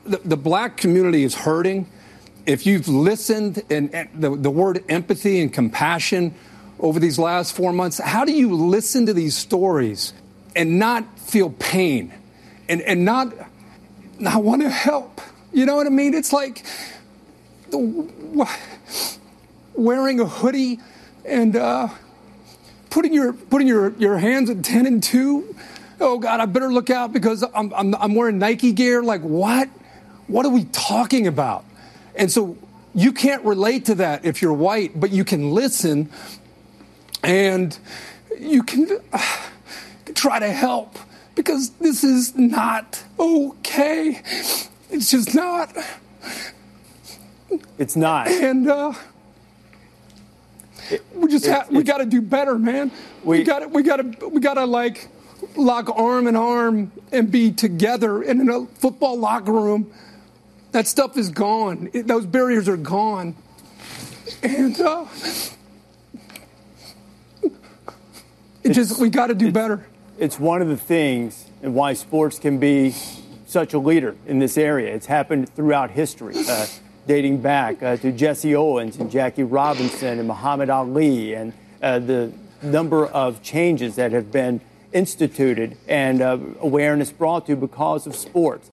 the black community is hurting. If you've listened and the word empathy and compassion over these last 4 months, how do you listen to these stories and not feel pain and not want to help? You know what I mean? It's like wearing a hoodie and putting your hands at 10 and 2. Oh God, I better look out because I'm wearing Nike gear. Like what? What are we talking about? And so you can't relate to that if you're white, but you can listen and you can try to help because this is not okay. It's just not. It's not. And we got to do better, man. We got to like lock arm in arm and be together in a football locker room. That stuff is gone. Those barriers are gone. And we got to do better. It's one of the things and why sports can be such a leader in this area. It's happened throughout history, dating back to Jesse Owens and Jackie Robinson and Muhammad Ali and the number of changes that have been instituted and awareness brought to because of sports.